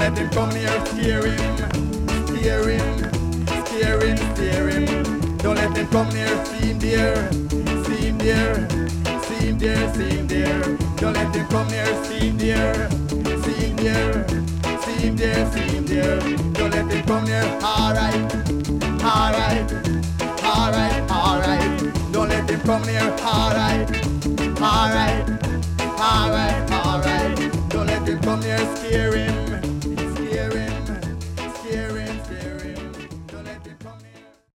let him come near. Scare him, scare him, scare him, scare him. Don't let him come near. See him there, see him there, see him there, see him there. Don't let him come near. See him there, see him there, see him there, see him there. Don't let him come near. Alright, alright, alright, alright. Don't let him come near. Alright, alright, alright.